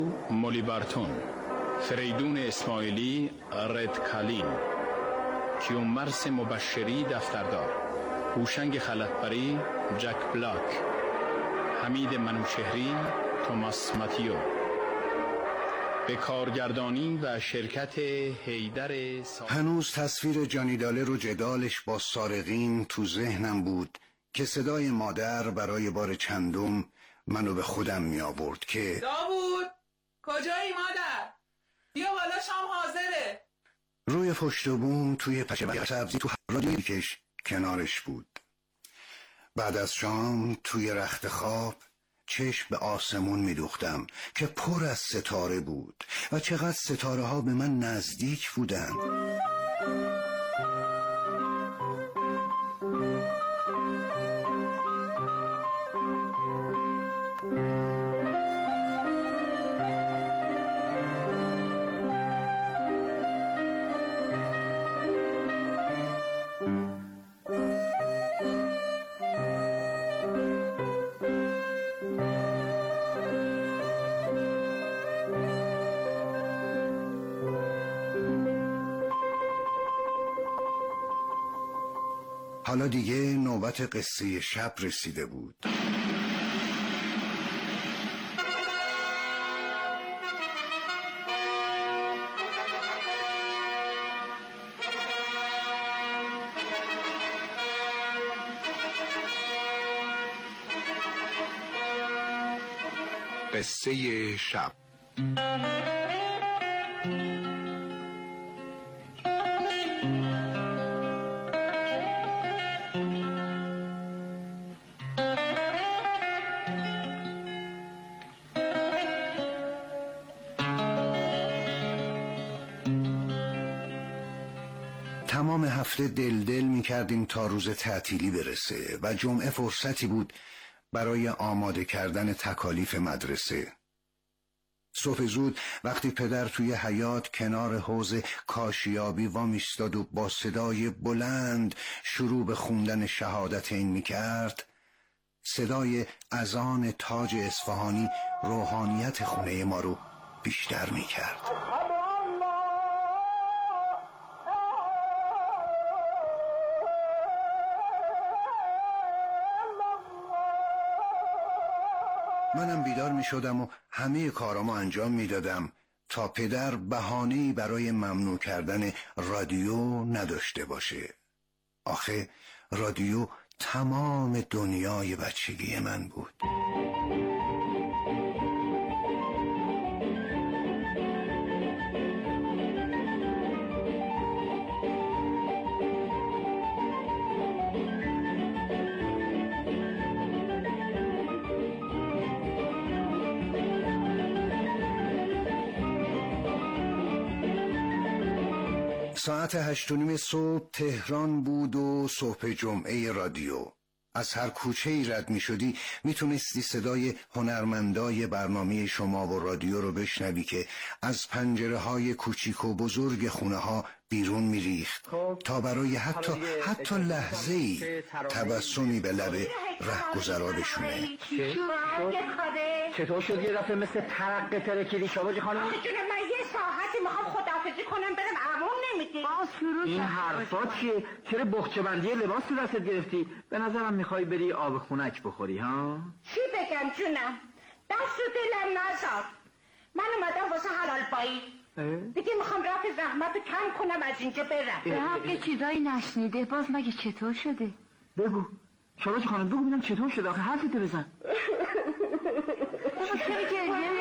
مولی بارتون، فریدون اسماعیلی رد کالین، کیومرس مبشری دفتردار، هوشنگ خلطبری جک بلاک، حمید منوچهری توماس ماتیو. به کارگردانی و شرکت حیدر هنوز تصویر جانیداله رو جدالش با سارقین تو ذهنم بود که صدای مادر برای بار چندم منو به خودم می آورد که داوود کجایی مادر؟ بیا بالا شام حاضره. روی پشت بوم توی پشه سبزی تو رادیوی کش کنارش بود. بعد از شام توی رخت خواب چشم به آسمون می دوختم که پر از ستاره بود و چقدر ستاره ها به من نزدیک بودن. حالا دیگه نوبت قصه شب رسیده بود. قصه شب. تمام هفته دل می کردیم تا روز تعطیلی برسه و جمعه فرصتی بود برای آماده کردن تکالیف مدرسه. صبح زود وقتی پدر توی حیاط کنار حوض کاشیابی وامیستاد و با صدای بلند شروع به خوندن شهادتین می کرد، صدای اذان تاج اصفهانی روحانیت خونه ما رو بیشتر می کرد. منم بیدار می شدم و همه کارامو انجام می دادم تا پدر بهانه‌ای برای ممنوع کردن رادیو نداشته باشه. آخه رادیو تمام دنیای بچگی من بود. ساعت 8:30 صبح تهران بود و صبح جمعه رادیو. از هر کوچه‌ای رد می شدی می تونستی صدای هنرمندای برنامه شما و رادیو رو بشنوی که از پنجره های کوچیک و بزرگ خونه ها بیرون می ریخت تا برای حتی لحظه‌ای تبسمی به لب رهگذرا بشونه. چطور شد یه دفعه مثل ترقه ترکیدی شباجی خانم؟ آخه جونه من یه ساعتی میخوام خداحافظی کنم برم عموم نمیدی. این حرفا چیه؟ چرا بخچه بندی لباس تو دستت گرفتی؟ به نظرم میخوای بری آب خونک بخوری ها؟ چی بگم جونم؟ دست و دلم نزار. من اومدم واسه حلال بایی. دیگه میخوام رفت زحمت رو کم کنم از اینجا برم. به حق چیزایی نشنیده باز مگه چطور شده؟ بگو شباجی خانم بگو ببینم چطور شده آخه حرفتو بزن. چرا گریه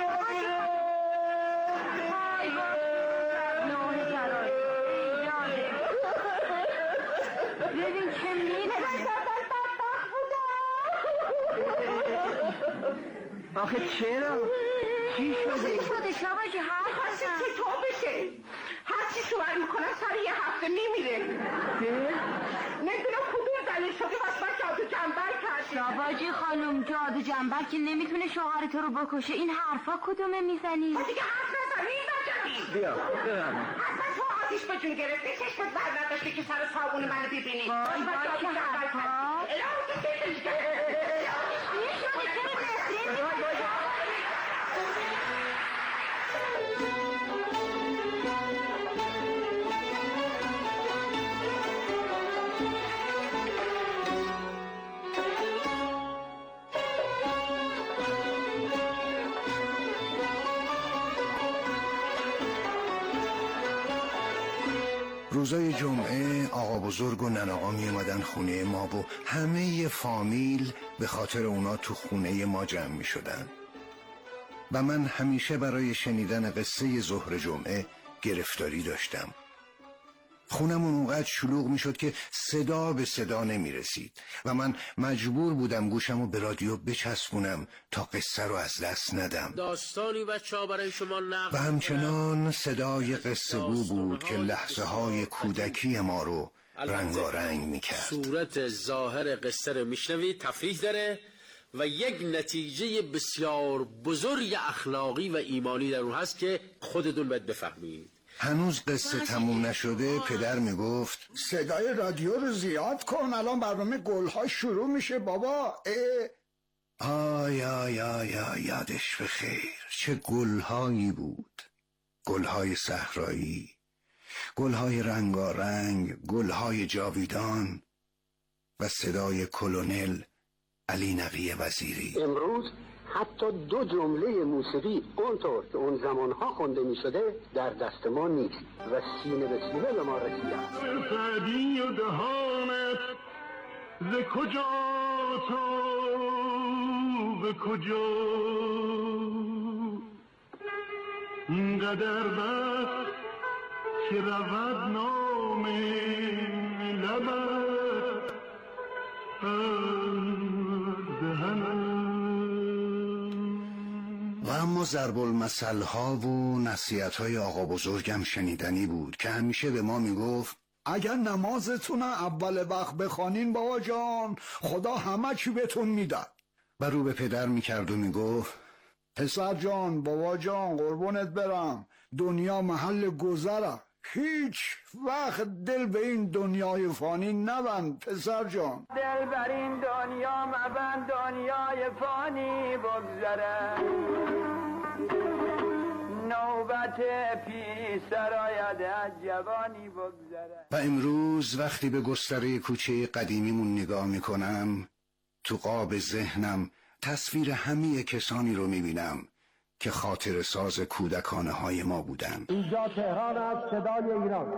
ببین که آخه چرا؟ چی شده شباجی هرچی چطور بشه هرچی شوهر میکنن سر یه هفته میمیره. نمیدونم کدوم دلیل شده بس من جادو جنبر کردی. شباجی خانم جادو جنبر که نمیتونه شوهر تو رو بکشه. این حرفا کدومه میزنی؟ تو دیگه حرف نزن میزنی. بیا ببرم اصلا تو آتیش به جون گرفتی چشمت بر نداشتی که سر صابون منو ببینی. وای که حرفا روزای جمعه آقا بزرگ و نناقا می اومدن خونه ما و همه فامیل به خاطر اونا تو خونه ما جمع می شدن و من همیشه برای شنیدن قصه ظهر جمعه گرفتاری داشتم. خونمون اونقدر شلوغ می شد که صدا به صدا نمی رسید و من مجبور بودم گوشمو به رادیو بچسبونم تا قصه رو از دست ندم. داستانی بچه‌ها برای شما نقل و همچنان صدای قصه گو بود که لحظه های کودکی ما رو رنگارنگ می کرد. صورت ظاهر قصه رو میشنوید، تفریح داره و یک نتیجه بسیار بزرگ اخلاقی و ایمانی در اون هست که خودتون باید بفهمید. هنوز قصه تموم نشده پدر میگفت صدای رادیو رو زیاد کن، الان برنامه گلها شروع میشه بابا. یادش بخیر، چه گلهایی بود، گلهای صحرایی، گلهای رنگارنگ، گلهای جاویدان و صدای کلونل علی نقی وزیری. امروز حتی 2 جمله موسیقی اونطور که اون زمانها خونده می شده در دست ما نیست و سینه به سینه به ما رسیده. سعدی و دهانت ز کجا تا به کجا اینقدر بس که رود نام لبت و اما ضرب المثل ها و نصیحت های آقا بزرگم شنیدنی بود که همیشه به ما میگفت اگر نمازتون اول وقت بخوانین بابا جان خدا همه چی بهتون میده. و رو به پدر میکرد و میگفت پسر جان بابا جان قربونت برم، دنیا محل گذره، هیچ وقت دل به این دنیای فانی نبند پسر جان. دل بر این دنیا مبند، دنیای فانی بگذره، نوبت پیسر آید از جوانی بگذره. و امروز وقتی به گستره کوچه قدیمیمون نگاه میکنم تو قاب ذهنم تصویر همه کسانی رو میبینم که خاطر ساز کودکانه های ما بودن. اینجا تهران است، صدای ایران.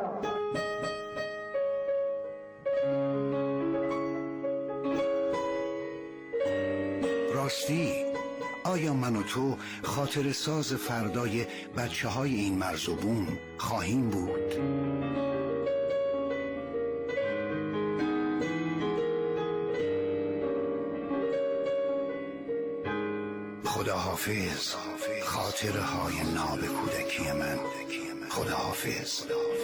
راستی آیا من و تو خاطر ساز فردای بچه های این مرز و بوم خواهیم بود؟ خداحافظ خاطره های ناب کودکی من. خداحافظ.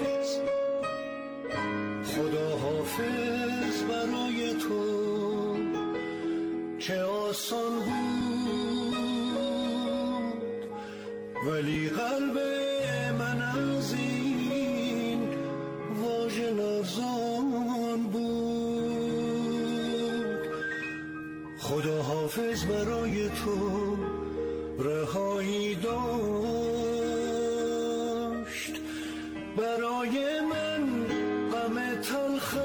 خداحافظ برای تو چه آسان بود، ولی قلب من از این واژه لرزان بود. خداحافظ برای تو رهایی داشت، برای من غم تلخ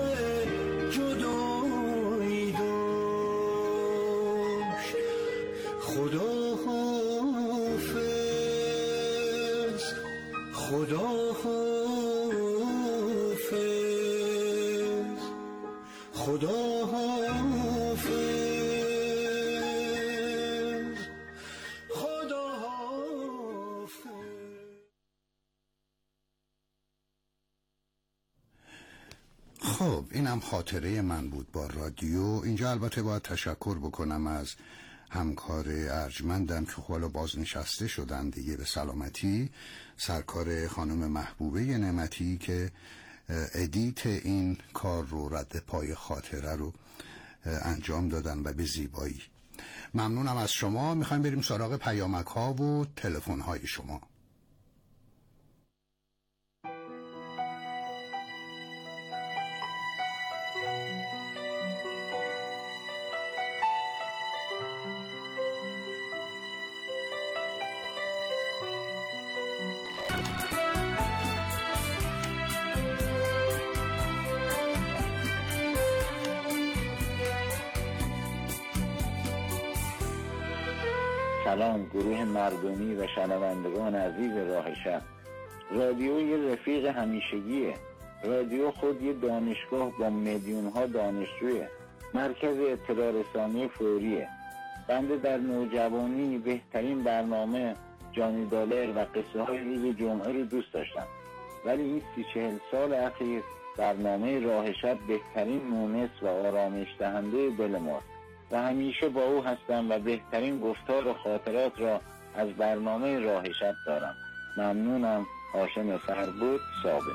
جدایی داشت. خداحافظ خداحافظ خداحافظ. خب اینم خاطره من بود با رادیو. اینجا البته باید تشکر بکنم از همکار ارجمندم که حالا بازنشسته شدن دیگه به سلامتی، سرکار خانم محبوبه نعمتی که ادیت این کار رو، رد پای خاطره رو انجام دادن و به زیبایی. ممنونم از شما. میخوایم بریم سراغ پیامک ها و تلفن های شما. سلام گروه مردمی و شنوندگان عزیز راه شب. رادیو یه رفیق همیشگیه، رادیو خود یه دانشگاه با میلیون ها دانشجویه، مرکز اطلاع رسانی فوریه. بنده در نوجوانی بهترین برنامه جانی دالر و قصه های روز جمعه رو دوست داشتم، ولی این 30-40 سال اخیر برنامه راه شب بهترین مونس و آرامش دهنده دل ماست و همیشه با او هستم و بهترین گفتار و خاطرات را از برنامه راه شب دارم. ممنونم. هاشم فربود، ثابت.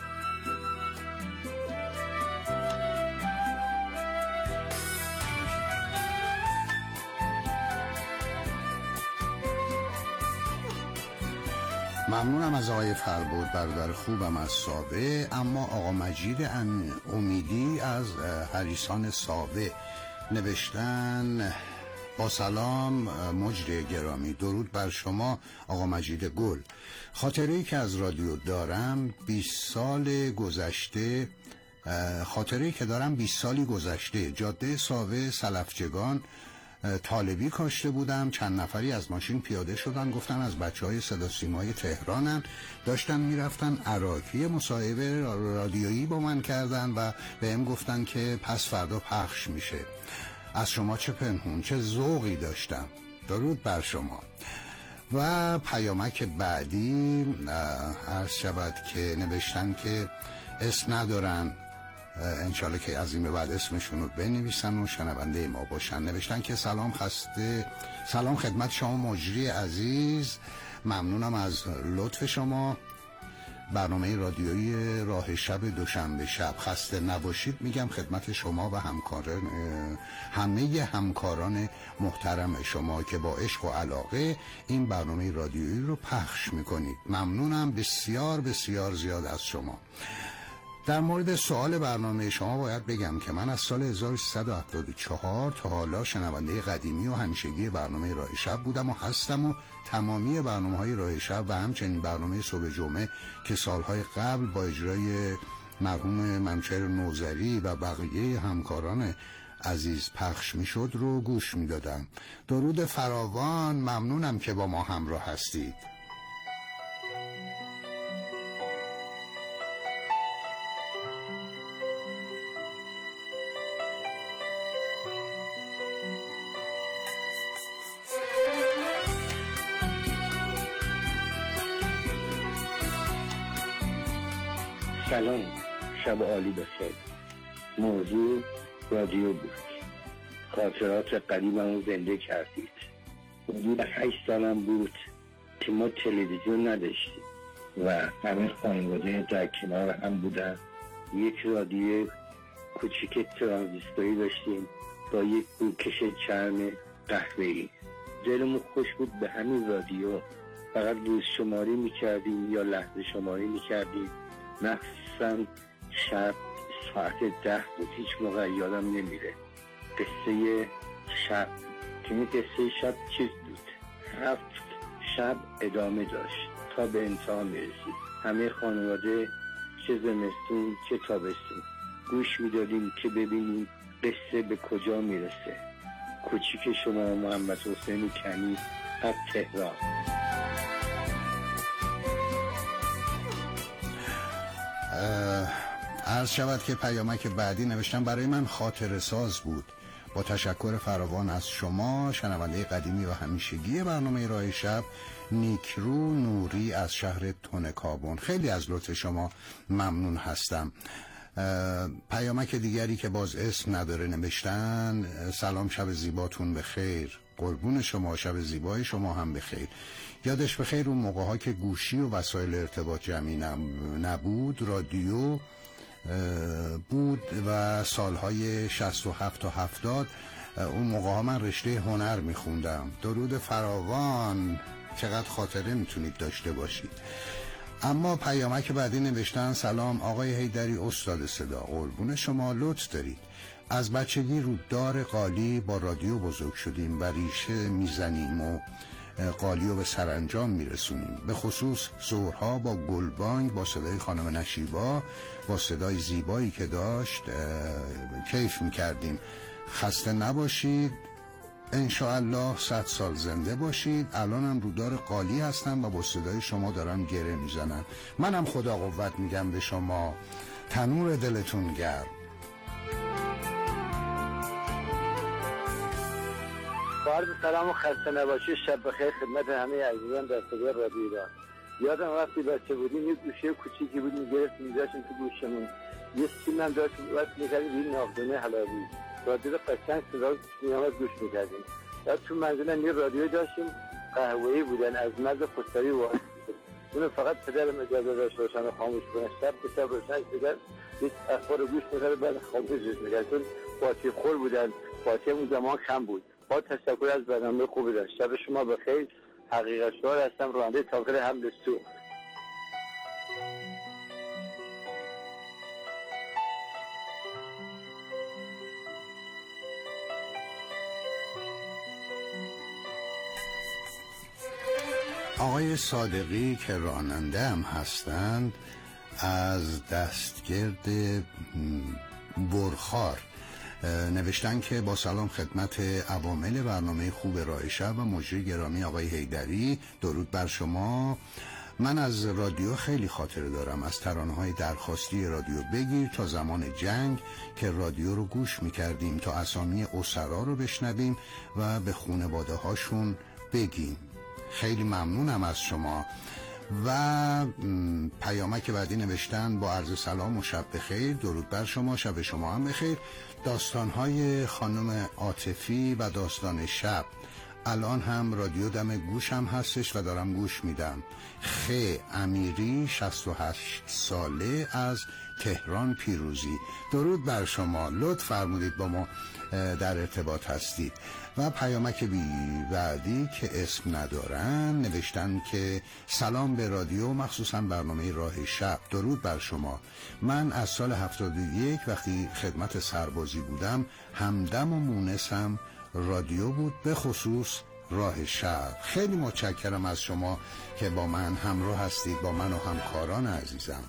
ممنونم از آقای فربود، برادر خوبم از ساوه. اما آقا مجید امیدی از هریسان ساوه نوشتن: با سلام مجری گرامی، درود بر شما آقا مجید گل. خاطره‌ای که از رادیو دارم 20 سال گذشته، خاطره‌ای که دارم 20 سالی گذشته، جاده ساوه سلفچگان طالبی کاشته بودم. چند نفری از ماشین پیاده شدن، گفتن از بچه‌های صدا سیمای تهرانن، داشتن میرفتن عراقی. مصاحبه رادیویی با من کردن و بهم گفتن که پس فردا پخش میشه. از شما چه پنهون، چه ذوقی داشتم. درود بر شما. و پیامک بعدی عرض شود که نوشتن که اسم ندارن، انشالله که از این به بعد اسمشون رو بنویسن و شنونده ما باشن. نوشتن که سلام خدمت شما مجری عزیز، ممنونم از لطف شما. برنامه رادیویی راه شب دوشنبه شب، خسته نباشید میگم خدمت شما و همه همکاران محترم شما که با عشق و علاقه این برنامه رادیویی رو پخش میکنید. ممنونم بسیار بسیار زیاد از شما. در مورد سوال برنامه شما باید بگم که من از سال 1374 تا حالا شنونده قدیمی و همیشگی برنامه راه شب بودم و هستم و تمامی برنامه‌های راه شب و همچنین برنامه صبح جمعه که سالهای قبل با اجرای مرحوم منوچهر نوذری و بقیه همکاران عزیز پخش میشد رو گوش میدادم. درود فراوان، ممنونم که با ما همراه هستید. سلام، شب عالی بخیر. موضوع رادیو بود. خاطرات قدیممو زنده کردید. حدود 8 سالم بود که ما تلویزیون نداشتیم و همه خانواده در کنار هم بودن. یک رادیو کوچیک ترانزیستوری داشتیم با یک بوکش چرم قهوه‌ای. دلمون خوش بود به همین رادیو. فقط روز شماری میکردیم یا لحظه شماری میکردیم. مخصوصا شب ساعت 10 بود، هیچ موقع یادم نمیره. قصه شب که این قصه شب چیز بود، 7 شب ادامه داشت تا به انتها میرسید. همه خانواده چه زمستون چه تابستون گوش میدادیم که ببینیم قصه به کجا میرسه. کوچیک شما محمد حسین کنی از تهران. عرض شود که پیامک بعدی نوشتم برای من خاطره ساز بود. با تشکر فراوان از شما شنونده قدیمی و همیشگی برنامه راه شب، نیکرو نوری از شهر تونکابون. خیلی از لطف شما ممنون هستم. پیامک دیگری که باز اسم نداره نوشتن: سلام، شب زیباتون بخیر. قربون شما، شب زیبای شما هم بخیر. یادش بخیر اون موقع ها که گوشی و وسایل ارتباط جمعی نبود، رادیو بود و سالهای 67 تا 70 اون موقع ها من رشته هنر میخوندم. درود فراوان، چقدر خاطره میتونید داشته باشید. اما پیامک بعدی نوشتن: سلام آقای حیدری استاد صدا، قربون شما، لطف دارید. از بچگی رو دار قالی با رادیو بزرگ شدیم و ریشه میزنیم و قالی رو به سرانجام میرسونیم. به خصوص ظهرها با گلبانگ، با صدای خانم نشیبا، با صدای زیبایی که داشت کیف میکردیم. خسته نباشید، انشاءالله 100 سال زنده باشید. الانم رو دار قالی هستم و با صدای شما دارم گره میزنم. منم خدا قوت میگم به شما تنور دلتون گرم. با عرض سلام و خسته نباشی، شب بخیر خدمت همه عزیزان در صدای رادیو ایران. یادم وقتی بچه بودیم یه گوشه کوچیکی بود میگرفتیم میذاشتیم تو گوشمون، یه سیم هم داشت وقت میکردیم روی ناودونه حلاوی، رادیو قشنگ صدا میامد گوش میکردیم. بعد تو منزلم یه رادیو داشتیم قهوه‌ای بودن از مرز خسروی وارد بود، اونو فقط پدرم اجازه داشت روشن خاموش کنه، شب به شب روشن شدن یه اخبار گوش میکرد بعد خاموشش میکرد، چون باطی خور بودن، باطی اون زمان کم بود. با تشکر از برنامه خوبی داشت. شب شما بخیر. حقیقت شعار هستم، راننده تاکر حمل سو. آقای صادقی که راننده هم هستند از دستگرد برخار نوشتن که با سلام خدمت عوامل برنامه خوب راه شب و مجری گرامی آقای حیدری، درود بر شما. من از رادیو خیلی خاطره دارم، از ترانه‌های درخواستی رادیو بگیر تا زمان جنگ که رادیو رو گوش می‌کردیم تا اسامی اسرا رو بشنویم و به خانواده هاشون بگیم. خیلی ممنونم از شما. و پیامک بعدی نوشتن با عرض سلام و شب بخیر، درود بر شما، شب شما هم بخیر. داستان‌های خانم عاطفی و داستان شب، الان هم رادیو دم گوشم هستش و دارم گوش میدم. امیری 68 ساله از تهران پیروزی، درود بر شما، لطف فرمودید با ما در ارتباط هستید. و پیامک بعدی که اسم ندارن نوشتن که سلام به رادیو، مخصوصا برنامه راه شب، درود بر شما. من از سال 71 وقتی خدمت سربازی بودم همدم و مونسم رادیو بود، به خصوص راه شب. خیلی متشکرم از شما که با من همراه هستید، با من و همکاران عزیزم.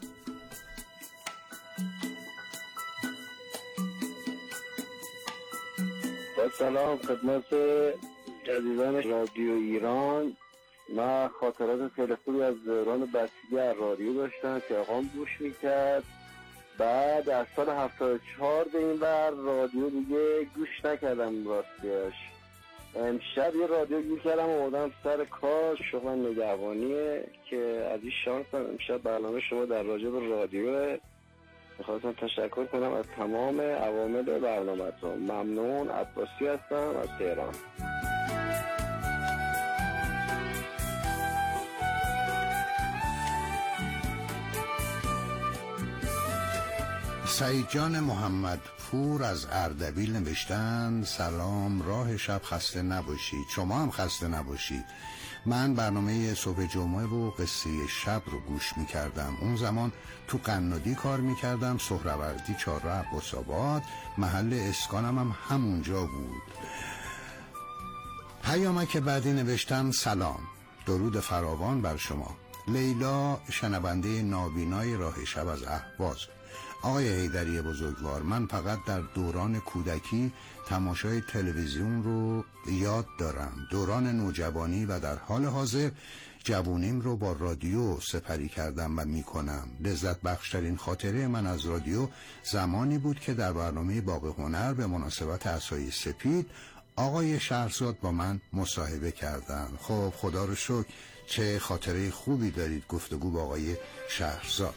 سلام خدمت عزیزان رادیو ایران. من خاطرات خیلی خوبی از دوران بچگی از رادیو داشتم که آقام گوش میکرد. بعد از سال 74 به این بر رادیو دیگه گوش نکردم راستیش. امشب یه رادیو گوش کردم و اومدم سر کار، شغلم نگهبانیه که از این شانسم امشب برنامه شما در راجع به رادیوه. میخواستم تشکر کنم از تمام عوامل برنامه‌تون. ممنون. عباسی هستم از تهران. سعید جان محمد پور از اردبیل نوشتن سلام، راه شب خسته نباشید، شما هم خسته نباشید. من برنامه صبح جمعه و قصه شب رو گوش میکردم. اون زمان تو قنادی کار میکردم، سهروردی چهارراه عباس‌آباد، محل اسکانم هم همونجا بود. پیامک بعدی نوشتم سلام، درود فراوان بر شما. لیلا شنونده نابینای راه شب از اهواز. آقای حیدری بزرگوار، من فقط در دوران کودکی تماشای تلویزیون رو یاد دارم. دوران نوجوانی و در حال حاضر جوونیم رو با رادیو سپری کردم و میکنم. لذت بخشترین خاطره من از رادیو زمانی بود که در برنامه باغ هنر به مناسبت عصای سپید آقای شهرزاد با من مصاحبه کردن. خب خدا رو شکر، چه خاطره خوبی دارید گفتگو با آقای شهرزاد.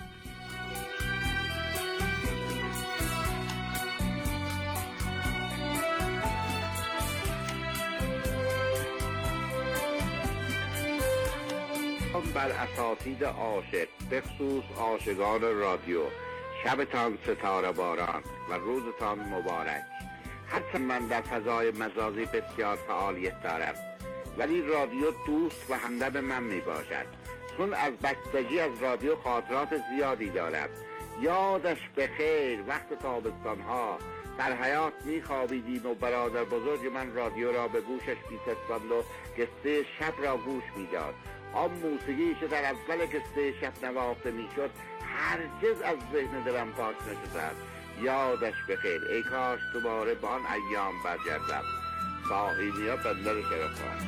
بر اساتید عاشق، به خصوص عاشقان رادیو، شبتان ستاره باران و روزتان مبارک. حتی من در فضای مجازی بسیار فعالیت دارم، ولی رادیو دوست و همدم من می باشد، چون از بچگی از رادیو خاطرات زیادی دارم. یادش بخیر وقت تابستان ها در حیاط می خوابیدیم و برادر بزرگ من رادیو را به گوشش می چسباند و قصه شب را گوش می داد. آن موسیقی که در اول قصه شب نواخته می شد هرگز از ذهن دلم پاک نشده است. یادش بخیر. ای کاش دوباره به آن ایام برگردم. ساحینیا بندر شرفان.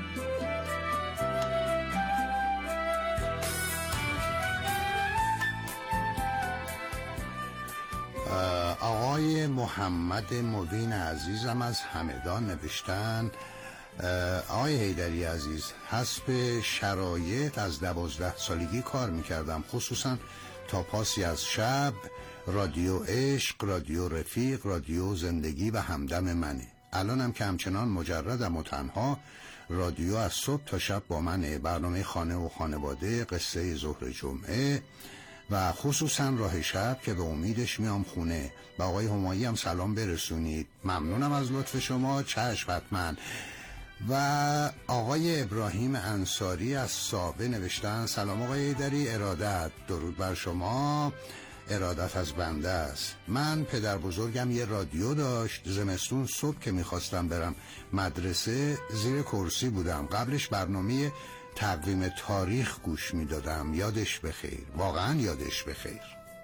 محمد مبین عزیزم از همدان نوشتن آقای حیدری عزیز، حسب شرایط از 12 سالگی کار میکردم، خصوصا تا پاسی از شب. رادیو عشق، رادیو رفیق، رادیو زندگی و همدم منه. الانم که همچنان مجردم و تنها، رادیو از صبح تا شب با منه. برنامه خانه و خانواده، قصه ظهر جمعه و خصوصا راه شب که به امیدش میام خونه. به آقای همایی هم سلام برسونید. ممنونم از لطف شما. چشم حتما. و آقای ابراهیم انصاری از سابه نوشتن سلام آقای حیدری، ارادت. درود بر شما. ارادت از بنده است. من پدر بزرگم یه رادیو داشت. زمستون صبح که میخواستم برم مدرسه زیر کرسی بودم. قبلش برنامه تقویم تاریخ گوش میدادم. یادش بخیر، واقعا یادش بخیر.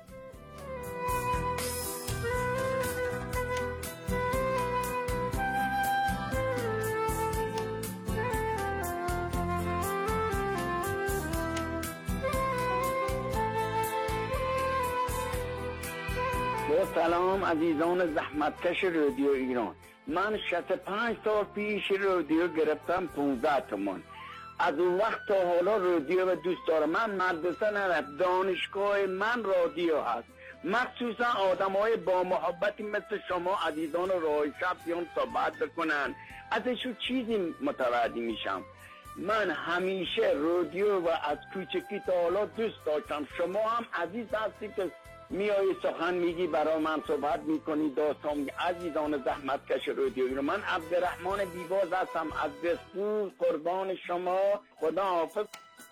سلام عزیزان زحمتکش رادیو ایران. من 65 سال پیش رادیو گرفتم 15 تومان. از اون وقت تا حالا رادیو و دوست دارم. من مدرسه نرفت، دانشگاه من رادیو هست. مخصوصا آدمای با محبتی مثل شما عزیزان راه شب بیان صحبت بکنن، ازشون چیزی متوجه میشم. من همیشه رادیو و از کوچکی تا حالا دوست داشتم. شما هم عزیز هستی که میایی سخن میگی، برای من صحبت میکنی، داستان میگی. عزیزان زحمتکش رادیو ایران، من عبدالرحمن بیواز هستم از دسپور. قربان شما، خدا حافظ.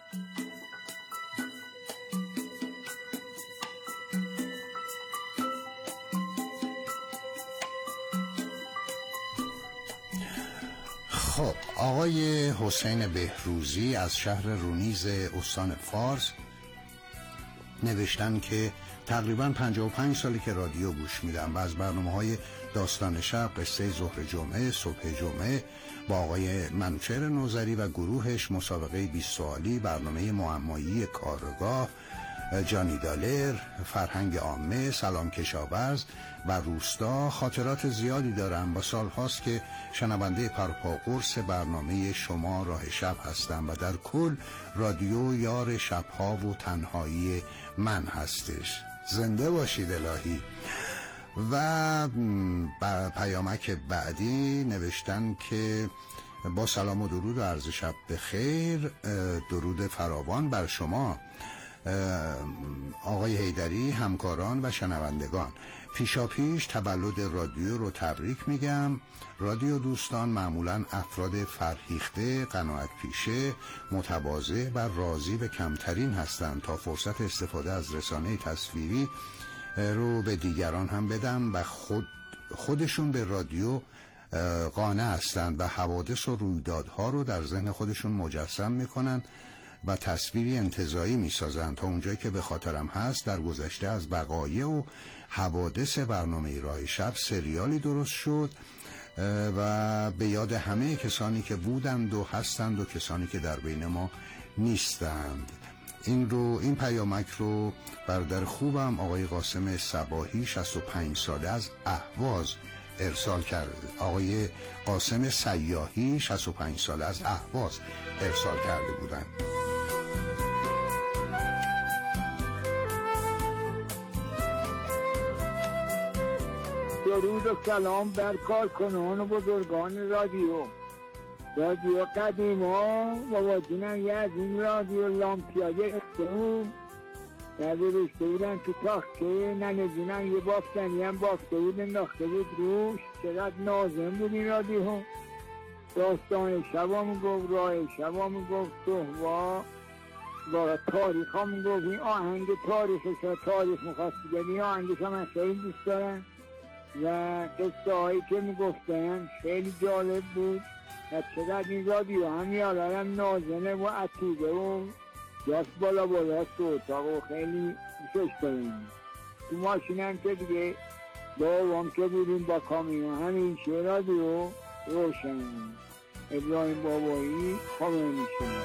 خب آقای حسین بهروزی از شهر رونیز استان فارس نوشتن که تقریباً 55 سالی که رادیو گوش میدم و از برنامه‌های داستان شب، قصه ظهر جمعه، صبح جمعه با آقای منوچهر نوذری و گروهش، مسابقه 20 سوالی، برنامه معمایی کارگاه، جانی دالر، فرهنگ عامه، سلام کشاورز و روستا خاطرات زیادی دارم و سالهاست که شنونده پرپاقرص برنامه شما راه شب هستم و در کل رادیو یار شبها و تنهایی من هستش. زنده باشید الهی. و پیامک بعدی نوشتن که با سلام و درود و عرض شب بخیر، درود فراوان بر شما آقای حیدری، همکاران و شنوندگان. پیشاپیش تولد رادیو رو تبریک میگم. رادیو دوستان معمولاً افراد فرهیخته، قناعت پیشه، متواضع و راضی به کمترین هستند تا فرصت استفاده از رسانه تصویری رو به دیگران هم بدن و خودشون به رادیو قانع هستند و حوادث و رویدادها رو در ذهن خودشون مجسم میکنن و تصویری انتزاعی میسازن. تا اونجایی که به خاطرم هست در گذشته از وقایع و حوادث برنامه راه شب سریالی درست شد و به یاد همه کسانی که بودند و هستند و کسانی که در بین ما نیستند. این پیامک رو برادر خوبم آقای قاسم صباحی 65 ساله از اهواز ارسال کرده. آقای قاسم سیاحی 65 ساله از اهواز ارسال کرده بودند. درود و سلام بر کارکنان و بزرگان رادیو قدیما باباجونم یه از این رادیو لامپیاده اختمون در رشته بودن تو تاخته، ننه یه بافتنی هم بافته بود انداخته بود روش. چقدر نازم بود این رادیو. داستان شبا میگفت، راه شبا میگفت، صحبا با تاریخ ها میگفت. این آهنگ تاریخ میخواست بگه، این آهنگش هم خیلی دوست دارن و قصه هایی که میگفتن خیلی جالب بود. و چقدر این رادیو هم یادارم نازنه و عطیده و جاست بالا تو اتاق و خیلی دوستش داریم. تو ماشینم که دیگه با که بودیم با کامیون همیشه رادیو روشن. ابراهیم بابایی خامنه‌ای شد.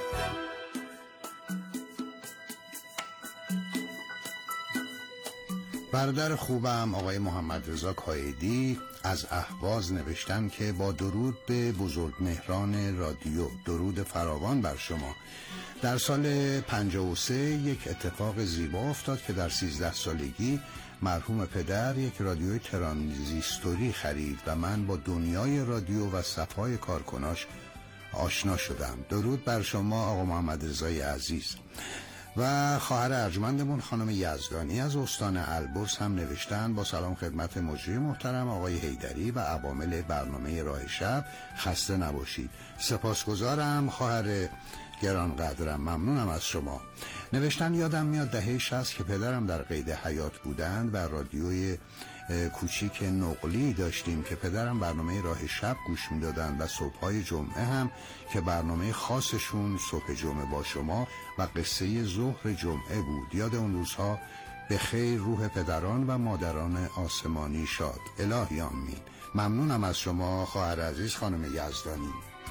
برادر خوبم آقای محمد رضا کایدی از اهواز نوشتن که با درود به بزرگمهران رادیو، درود فراوان بر شما. در سال 53 یک اتفاق زیبا افتاد که در 13 سالگی مرحوم پدر یک رادیوی ترانزیستوری خرید و من با دنیای رادیو و صفای کارکناش آشنا شدم. درود بر شما آقا محمد رضای عزیز. و خواهر ارجمندمون خانم یزدانی از استان البرز هم نوشتن با سلام خدمت مجری محترم آقای حیدری و عوامل برنامه راه شب، خسته نباشید. سپاسگزارم خواهر گرانقدرم، ممنونم از شما. نوشتن یادم میاد دهه 60 که پدرم در قید حیات بودند و رادیوی کوچیک نقلی داشتیم که پدرم برنامه راه شب گوش میدادن و صبحهای جمعه هم که برنامه خاصشون صبح جمعه با شما و قصه ظهر جمعه بود. یاد اون روزها به خیر، روح پدران و مادران آسمانی شاد. الهی آمین. ممنونم از شما خواهر عزیز خانم یزدانی.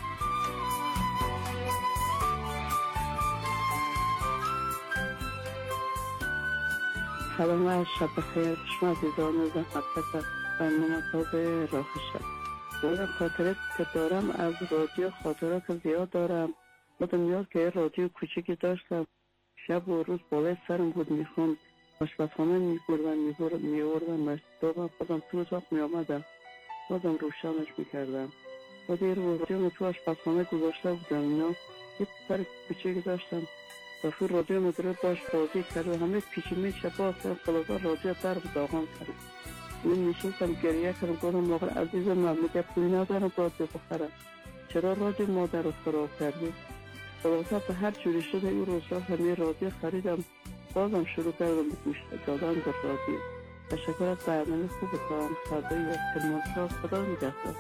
سلام و شب بخیر شما عزیزان و محبت برنامه به راه شب. من خاطرات که دارم از رادیو خاطرات زیاد دارم. یادم میاد که رادیو کوچیکی داشتم، شب و روز بالای سرم بود میخوند، آشپزخانه میبردم مشتابم، خودم تو اتاق میامدم خودم روشنش میکردم. رادیو تو آشپزخانه گذاشته بودم. اینا یه پسر کوچیکی داشتم رفیق رادیو مدره باش بازی کرد و همه پیچیمی شبا سر خلاصا رادیو در داغان کرد. من نشستم گریه کردم، گفتم موقع عزیزم من میگه پولی ندارم رادیو بخرم، چرا رادیو مادر رو خراب کردی؟ خلاصا به هر جوری شده این روزها همه رادیو خریدم، بازم شروع کردم گوش دادن به رادیو. تشکر از برنامه خوبتان. خدای و کرمانشاه خدا نگهدار.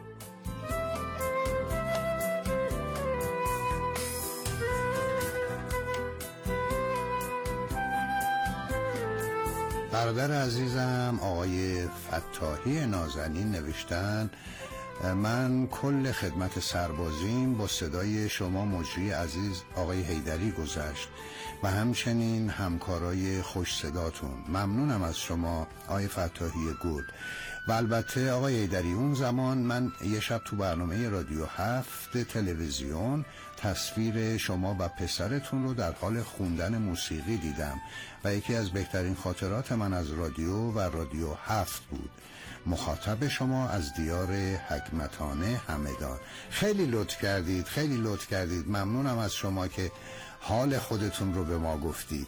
برادر عزیزم آقای فتاحی نازنین نوشتن من کل خدمت سربازیم با صدای شما مجری عزیز آقای حیدری گذشت و همچنین همکارای خوش صداتون. ممنونم از شما آقای فتاحی گل. و البته آقای حیدری اون زمان من یه شب تو برنامه رادیو 7 تلویزیون تصویر شما و پسرتون رو در حال خوندن موسیقی دیدم و یکی از بهترین خاطرات من از رادیو و رادیو 7 بود. مخاطب شما از دیار حکمتانه همدان. خیلی لطف کردید، خیلی لطف کردید. ممنونم از شما که حال خودتون رو به ما گفتید.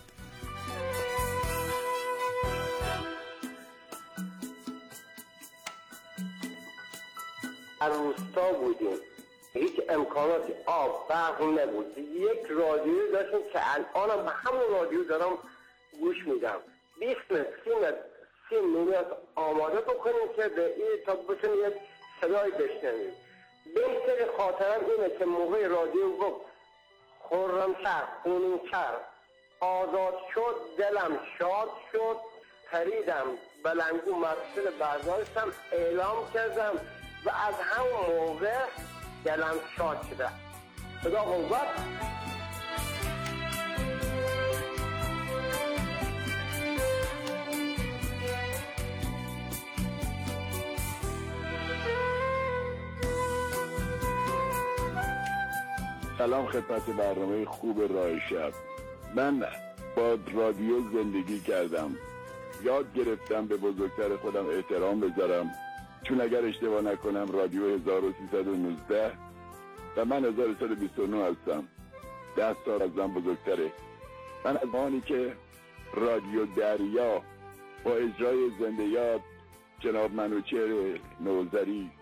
در روستا بودیم، هیچ امکانات آب برق نبود. یک رادیو داشتیم که الانم به همون رادیو دارم گوش میدم. 20 متر 30 متر آماده بکنیم که به این تا بتونیم یک صدای بشنویم. بهترین خاطرم اینه که موقع رادیو گفت خرم‌سر خونین‌سر آزاد شد، دلم شاد شد، پریدم بلنگو مسئول برداشتم، اعلام کردم و از همون موقع دلم شاد شده. خدا قوت. سلام خدمت برنامه خوب راه شب. من با رادیو زندگی کردم، یاد گرفتم به بزرگتر خودم احترام بذارم، چون اگر اشتباه نکنم رادیو 1319 و من 1129 هستم، 10 سال از من بزرگتره. من از آنی که رادیو دریا با اجرای زنده یاد جناب منوچهر نوذری